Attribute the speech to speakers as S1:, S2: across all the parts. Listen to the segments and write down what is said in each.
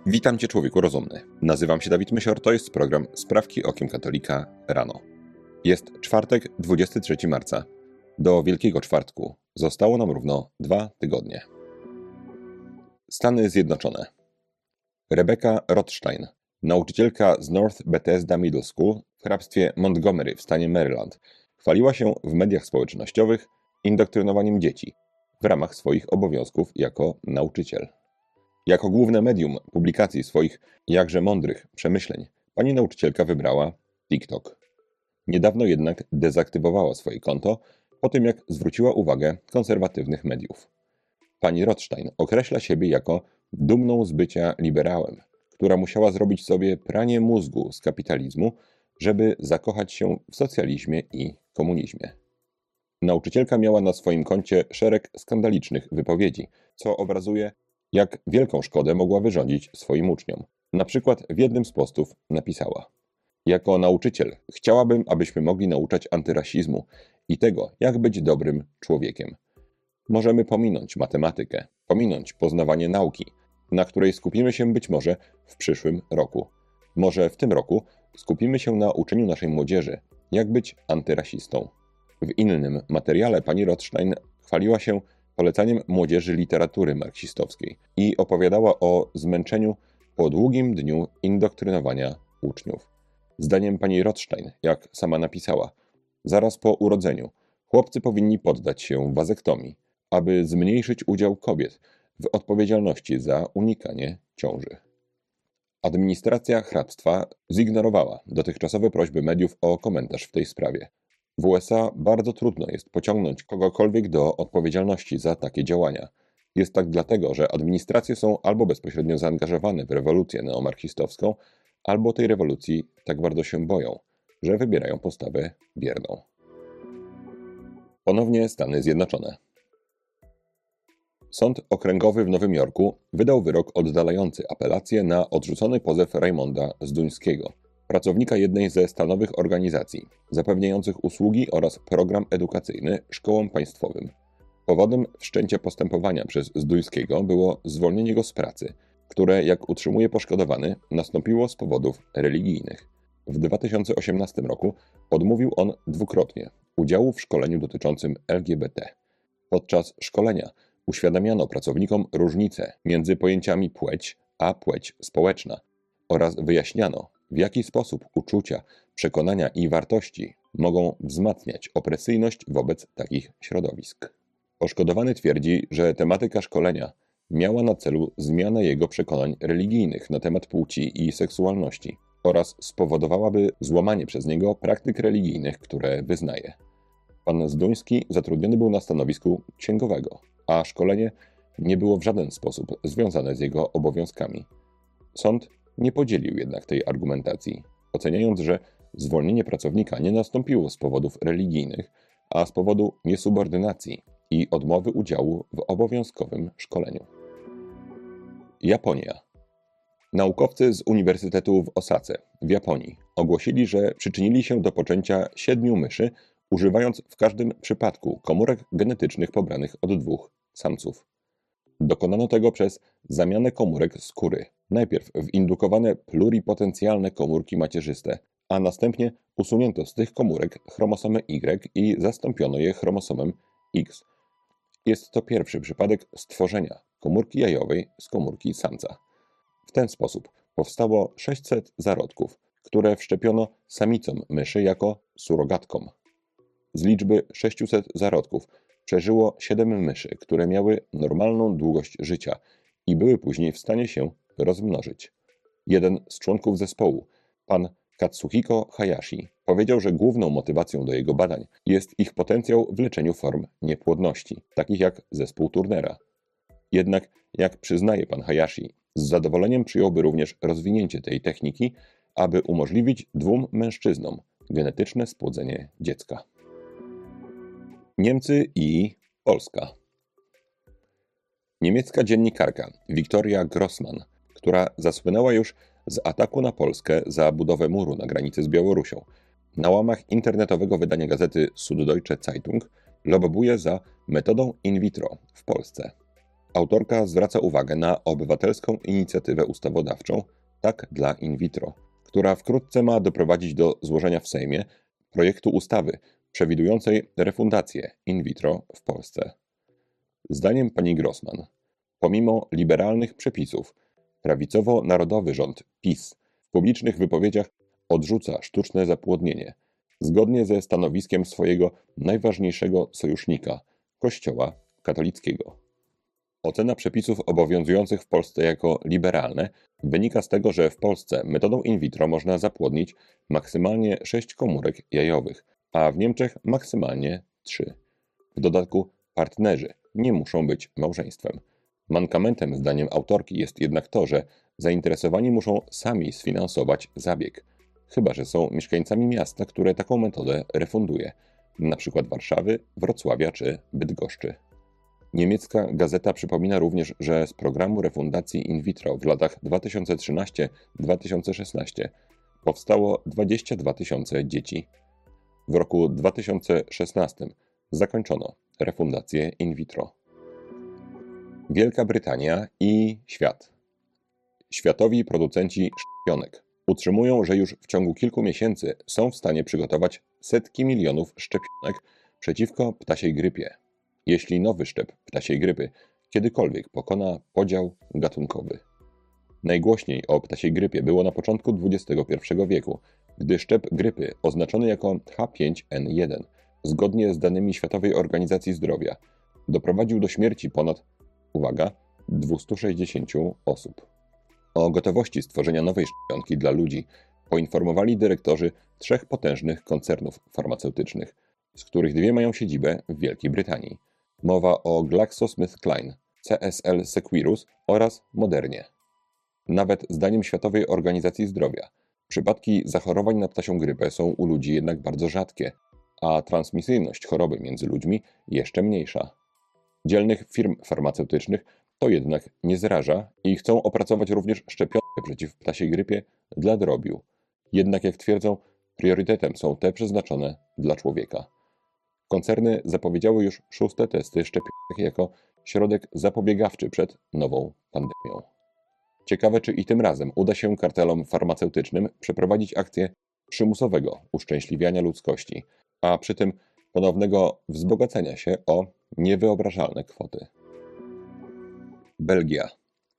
S1: Witam Cię, człowieku rozumny. Nazywam się Dawid Mysior, to jest program Sprawki okiem katolika rano. Jest czwartek, 23 marca. Do Wielkiego Czwartku zostało nam równo 2 tygodnie. Stany Zjednoczone. Rebecca Rothstein, nauczycielka z North Bethesda Middle School w hrabstwie Montgomery w stanie Maryland, chwaliła się w mediach społecznościowych indoktrynowaniem dzieci w ramach swoich obowiązków jako nauczyciel. Jako główne medium publikacji swoich jakże mądrych przemyśleń pani nauczycielka wybrała TikTok. Niedawno jednak dezaktywowała swoje konto po tym, jak zwróciła uwagę konserwatywnych mediów. Pani Rothstein określa siebie jako dumną z bycia liberałem, która musiała zrobić sobie pranie mózgu z kapitalizmu, żeby zakochać się w socjalizmie i komunizmie. Nauczycielka miała na swoim koncie szereg skandalicznych wypowiedzi, co obrazuje, jak wielką szkodę mogła wyrządzić swoim uczniom. Na przykład w jednym z postów napisała: jako nauczyciel chciałabym, abyśmy mogli nauczać antyrasizmu i tego, jak być dobrym człowiekiem. Możemy pominąć matematykę, pominąć poznawanie nauki, na której skupimy się być może w przyszłym roku. Może w tym roku skupimy się na uczeniu naszej młodzieży, jak być antyrasistą. W innym materiale pani Rothstein chwaliła się polecaniem młodzieży literatury marksistowskiej i opowiadała o zmęczeniu po długim dniu indoktrynowania uczniów. Zdaniem pani Rothstein, jak sama napisała, zaraz po urodzeniu chłopcy powinni poddać się wazektomii, aby zmniejszyć udział kobiet w odpowiedzialności za unikanie ciąży. Administracja hrabstwa zignorowała dotychczasowe prośby mediów o komentarz w tej sprawie. W USA bardzo trudno jest pociągnąć kogokolwiek do odpowiedzialności za takie działania. Jest tak dlatego, że administracje są albo bezpośrednio zaangażowane w rewolucję neomarksistowską, albo tej rewolucji tak bardzo się boją, że wybierają postawę bierną. Ponownie Stany Zjednoczone. Sąd okręgowy w Nowym Jorku wydał wyrok oddalający apelację na odrzucony pozew Raymonda Zduńskiego, pracownika jednej ze stanowych organizacji zapewniających usługi oraz program edukacyjny szkołom państwowym. Powodem wszczęcia postępowania przez Zduńskiego było zwolnienie go z pracy, które, jak utrzymuje poszkodowany, nastąpiło z powodów religijnych. W 2018 roku odmówił on dwukrotnie udziału w szkoleniu dotyczącym LGBT. Podczas szkolenia uświadamiano pracownikom różnicę między pojęciami płeć a płeć społeczna oraz wyjaśniano, w jaki sposób uczucia, przekonania i wartości mogą wzmacniać opresyjność wobec takich środowisk. Poszkodowany twierdzi, że tematyka szkolenia miała na celu zmianę jego przekonań religijnych na temat płci i seksualności oraz spowodowałaby złamanie przez niego praktyk religijnych, które wyznaje. Pan Zduński zatrudniony był na stanowisku księgowego, a szkolenie nie było w żaden sposób związane z jego obowiązkami. Sąd nie podzielił jednak tej argumentacji, oceniając, że zwolnienie pracownika nie nastąpiło z powodów religijnych, a z powodu niesubordynacji i odmowy udziału w obowiązkowym szkoleniu. Japonia. Naukowcy z Uniwersytetu w Osace w Japonii ogłosili, że przyczynili się do poczęcia 7 myszy, używając w każdym przypadku komórek genetycznych pobranych od 2 samców. Dokonano tego przez zamianę komórek skóry, najpierw w indukowane pluripotencjalne komórki macierzyste, a następnie usunięto z tych komórek chromosomę Y i zastąpiono je chromosomem X. Jest to pierwszy przypadek stworzenia komórki jajowej z komórki samca. W ten sposób powstało 600 zarodków, które wszczepiono samicom myszy jako surogatkom. Z liczby 600 zarodków przeżyło 7 myszy, które miały normalną długość życia i były później w stanie się rozmnożyć. Jeden z członków zespołu, pan Katsuhiko Hayashi, powiedział, że główną motywacją do jego badań jest ich potencjał w leczeniu form niepłodności, takich jak zespół Turnera. Jednak, jak przyznaje pan Hayashi, z zadowoleniem przyjąłby również rozwinięcie tej techniki, aby umożliwić 2 mężczyznom genetyczne spłodzenie dziecka. Niemcy i Polska. Niemiecka dziennikarka Viktoria Grossmann, która zasłynęła już z ataku na Polskę za budowę muru na granicy z Białorusią, na łamach internetowego wydania gazety Süddeutsche Zeitung lobbuje za metodą in vitro w Polsce. Autorka zwraca uwagę na obywatelską inicjatywę ustawodawczą Tak dla in vitro, która wkrótce ma doprowadzić do złożenia w Sejmie projektu ustawy przewidującej refundację in vitro w Polsce. Zdaniem pani Grossman, pomimo liberalnych przepisów, prawicowo-narodowy rząd PiS w publicznych wypowiedziach odrzuca sztuczne zapłodnienie, zgodnie ze stanowiskiem swojego najważniejszego sojusznika, Kościoła katolickiego. Ocena przepisów obowiązujących w Polsce jako liberalne wynika z tego, że w Polsce metodą in vitro można zapłodnić maksymalnie 6 komórek jajowych, a w Niemczech maksymalnie 3. W dodatku partnerzy nie muszą być małżeństwem. Mankamentem zdaniem autorki jest jednak to, że zainteresowani muszą sami sfinansować zabieg, chyba że są mieszkańcami miasta, które taką metodę refunduje, np. Warszawy, Wrocławia czy Bydgoszczy. Niemiecka gazeta przypomina również, że z programu refundacji in vitro w latach 2013-2016 powstało 22 000 dzieci. W roku 2016 zakończono refundację in vitro. Wielka Brytania i świat. Światowi producenci szczepionek utrzymują, że już w ciągu kilku miesięcy są w stanie przygotować setki milionów szczepionek przeciwko ptasiej grypie, jeśli nowy szczep ptasiej grypy kiedykolwiek pokona podział gatunkowy. Najgłośniej o ptasiej grypie było na początku XXI wieku, gdy szczep grypy oznaczony jako H5N1, zgodnie z danymi Światowej Organizacji Zdrowia, doprowadził do śmierci ponad, uwaga, 260 osób. O gotowości stworzenia nowej szczepionki dla ludzi poinformowali dyrektorzy 3 potężnych koncernów farmaceutycznych, z których 2 mają siedzibę w Wielkiej Brytanii. Mowa o GlaxoSmithKline, CSL Seqirus oraz Modernie. Nawet zdaniem Światowej Organizacji Zdrowia przypadki zachorowań na ptasią grypę są u ludzi jednak bardzo rzadkie, a transmisyjność choroby między ludźmi jeszcze mniejsza. Dzielnych firm farmaceutycznych to jednak nie zraża i chcą opracować również szczepionkę przeciw ptasiej grypie dla drobiu. Jednak jak twierdzą, priorytetem są te przeznaczone dla człowieka. Koncerny zapowiedziały już 6. testy szczepionek jako środek zapobiegawczy przed nową pandemią. Ciekawe, czy i tym razem uda się kartelom farmaceutycznym przeprowadzić akcję przymusowego uszczęśliwiania ludzkości, a przy tym ponownego wzbogacenia się o niewyobrażalne kwoty. Belgia.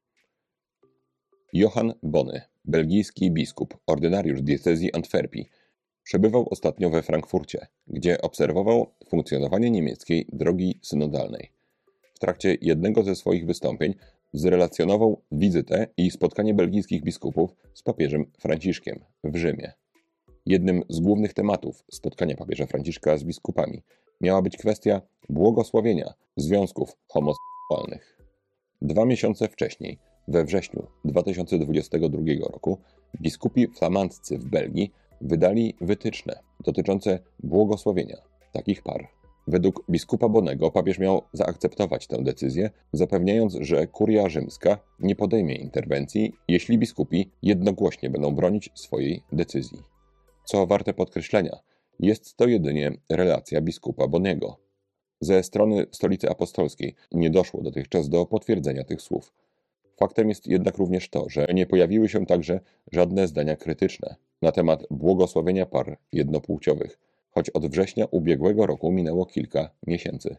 S1: Johan Bonny, belgijski biskup, ordynariusz diecezji Antwerpii, przebywał ostatnio we Frankfurcie, gdzie obserwował funkcjonowanie niemieckiej drogi synodalnej. W trakcie jednego ze swoich wystąpień zrelacjonował wizytę i spotkanie belgijskich biskupów z papieżem Franciszkiem w Rzymie. Jednym z głównych tematów spotkania papieża Franciszka z biskupami miała być kwestia błogosławienia związków homoseksualnych. 2 miesiące wcześniej, we wrześniu 2022 roku, biskupi flamandzcy w Belgii wydali wytyczne dotyczące błogosławienia takich par. Według biskupa Bonnego papież miał zaakceptować tę decyzję, zapewniając, że kuria rzymska nie podejmie interwencji, jeśli biskupi jednogłośnie będą bronić swojej decyzji. Co warte podkreślenia, jest to jedynie relacja biskupa Bonnego. Ze strony Stolicy Apostolskiej nie doszło dotychczas do potwierdzenia tych słów. Faktem jest jednak również to, że nie pojawiły się także żadne zdania krytyczne na temat błogosławienia par jednopłciowych, choć od września ubiegłego roku minęło kilka miesięcy.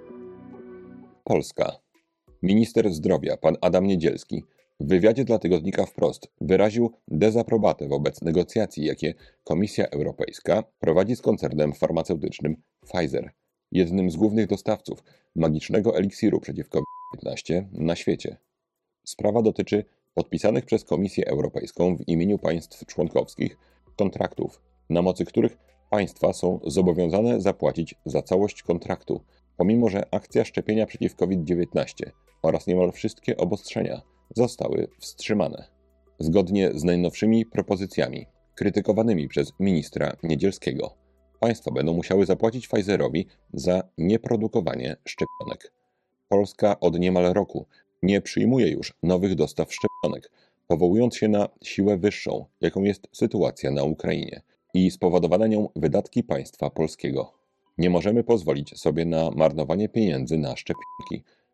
S1: Polska. Minister zdrowia pan Adam Niedzielski w wywiadzie dla tygodnika Wprost wyraził dezaprobatę wobec negocjacji, jakie Komisja Europejska prowadzi z koncernem farmaceutycznym Pfizer, jednym z głównych dostawców magicznego eliksiru przeciwko COVID-19 na świecie. Sprawa dotyczy podpisanych przez Komisję Europejską w imieniu państw członkowskich kontraktów, na mocy których państwa są zobowiązane zapłacić za całość kontraktu, pomimo że akcja szczepienia przeciw COVID-19 oraz niemal wszystkie obostrzenia zostały wstrzymane. Zgodnie z najnowszymi propozycjami, krytykowanymi przez ministra Niedzielskiego, państwa będą musiały zapłacić Pfizerowi za nieprodukowanie szczepionek. Polska od niemal roku nie przyjmuje już nowych dostaw szczepionek, powołując się na siłę wyższą, jaką jest sytuacja na Ukrainie i spowodowane nią wydatki państwa polskiego. Nie możemy pozwolić sobie na marnowanie pieniędzy na szczepionki,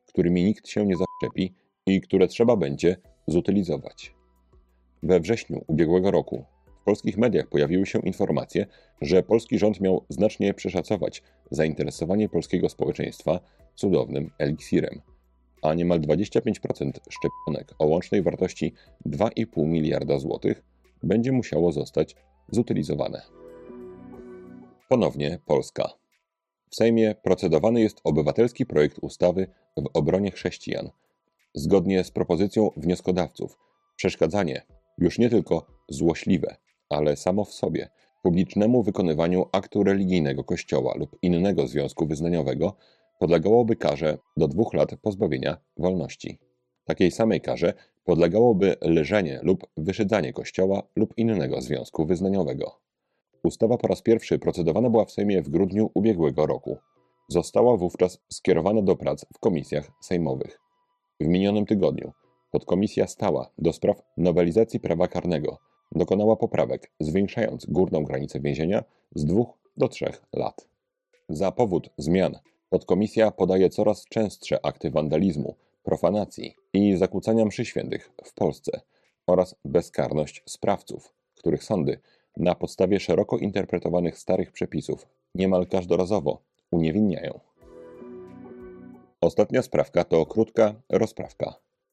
S1: którymi nikt się nie zaszczepi i które trzeba będzie zutylizować. We wrześniu ubiegłego roku w polskich mediach pojawiły się informacje, że polski rząd miał znacznie przeszacować zainteresowanie polskiego społeczeństwa cudownym eliksirem, a niemal 25% szczepionek o łącznej wartości 2,5 miliarda złotych będzie musiało zostać zutylizowane. Ponownie Polska. W Sejmie procedowany jest obywatelski projekt ustawy w obronie chrześcijan. Zgodnie z propozycją wnioskodawców, przeszkadzanie już nie tylko złośliwe, ale samo w sobie publicznemu wykonywaniu aktu religijnego Kościoła lub innego związku wyznaniowego podlegałoby karze do 2 lat pozbawienia wolności. Takiej samej karze podlegałoby leżenie lub wyszydzanie Kościoła lub innego związku wyznaniowego. Ustawa po raz pierwszy procedowana była w Sejmie w grudniu ubiegłego roku. Została wówczas skierowana do prac w komisjach sejmowych. W minionym tygodniu podkomisja stała do spraw nowelizacji prawa karnego dokonała poprawek, zwiększając górną granicę więzienia z 2 do 3 lat. Za powód zmian podkomisja podaje coraz częstsze akty wandalizmu, profanacji i zakłócania mszy świętych w Polsce oraz bezkarność sprawców, których sądy na podstawie szeroko interpretowanych starych przepisów niemal każdorazowo uniewinniają. Ostatnia sprawka to krótka rozprawka.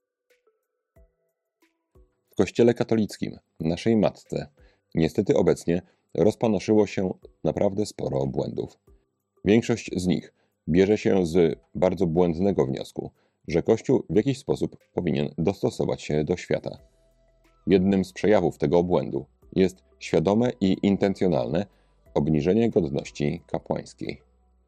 S1: W Kościele katolickim, naszej matce, niestety obecnie rozpanoszyło się naprawdę sporo błędów. Większość z nich bierze się z bardzo błędnego wniosku, że Kościół w jakiś sposób powinien dostosować się do świata. Jednym z przejawów tego obłędu jest świadome i intencjonalne obniżenie godności kapłańskiej.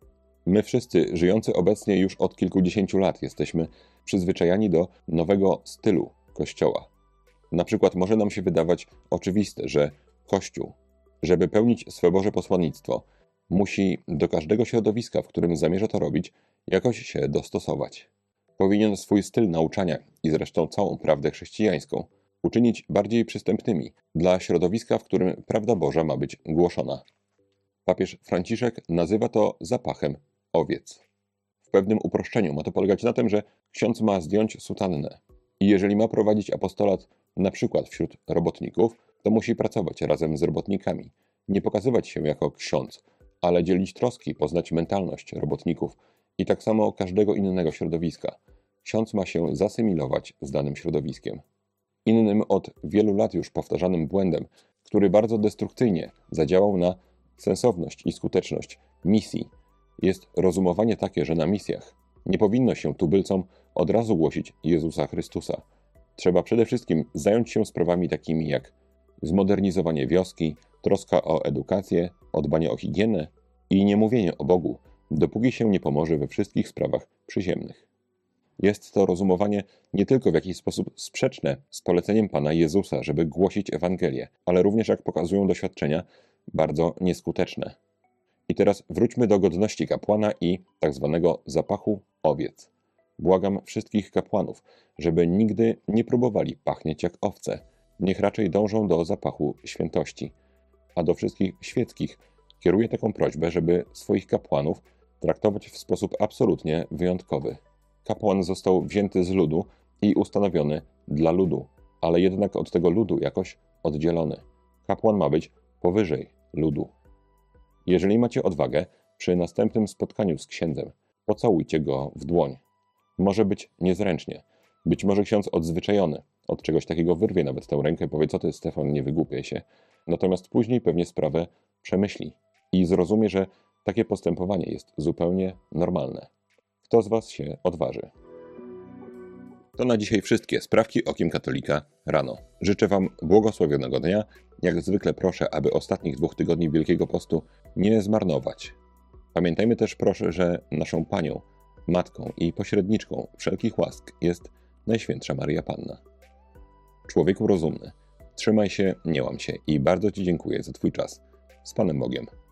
S1: My wszyscy, żyjący obecnie już od kilkudziesięciu lat, jesteśmy przyzwyczajani do nowego stylu Kościoła. Na przykład może nam się wydawać oczywiste, że Kościół, żeby pełnić swe Boże posłannictwo, musi do każdego środowiska, w którym zamierza to robić, jakoś się dostosować. Powinien swój styl nauczania i zresztą całą prawdę chrześcijańską uczynić bardziej przystępnymi dla środowiska, w którym prawda Boża ma być głoszona. Papież Franciszek nazywa to zapachem owiec. W pewnym uproszczeniu ma to polegać na tym, że ksiądz ma zdjąć sutannę i jeżeli ma prowadzić apostolat na przykład wśród robotników, to musi pracować razem z robotnikami, nie pokazywać się jako ksiądz, ale dzielić troski, poznać mentalność robotników i tak samo każdego innego środowiska. Ksiądz ma się zasymilować z danym środowiskiem. Innym od wielu lat już powtarzanym błędem, który bardzo destrukcyjnie zadziałał na sensowność i skuteczność misji, jest rozumowanie takie, że na misjach nie powinno się tubylcom od razu głosić Jezusa Chrystusa. Trzeba przede wszystkim zająć się sprawami takimi jak zmodernizowanie wioski, troska o edukację, dbanie o higienę i nie mówienie o Bogu, dopóki się nie pomoże we wszystkich sprawach przyziemnych. Jest to rozumowanie nie tylko w jakiś sposób sprzeczne z poleceniem Pana Jezusa, żeby głosić Ewangelię, ale również, jak pokazują doświadczenia, bardzo nieskuteczne. I teraz wróćmy do godności kapłana i tak zwanego zapachu owiec. Błagam wszystkich kapłanów, żeby nigdy nie próbowali pachnieć jak owce. Niech raczej dążą do zapachu świętości. A do wszystkich świeckich kieruję taką prośbę, żeby swoich kapłanów traktować w sposób absolutnie wyjątkowy. Kapłan został wzięty z ludu i ustanowiony dla ludu, ale jednak od tego ludu jakoś oddzielony. Kapłan ma być powyżej ludu. Jeżeli macie odwagę, przy następnym spotkaniu z księdzem pocałujcie go w dłoń. Może być niezręcznie. Być może ksiądz odzwyczajony od czegoś takiego wyrwie nawet tę rękę, powie: co ty, Stefan, nie wygłupiaj się. Natomiast później pewnie sprawę przemyśli i zrozumie, że takie postępowanie jest zupełnie normalne. Kto z was się odważy? To na dzisiaj wszystkie sprawki okiem katolika rano. Życzę wam błogosławionego dnia. Jak zwykle proszę, aby ostatnich 2 tygodni Wielkiego Postu nie zmarnować. Pamiętajmy też proszę, że naszą Panią, Matką i pośredniczką wszelkich łask jest Najświętsza Maryja Panna. Człowieku rozumny, trzymaj się, nie łam się i bardzo ci dziękuję za twój czas. Z Panem Bogiem.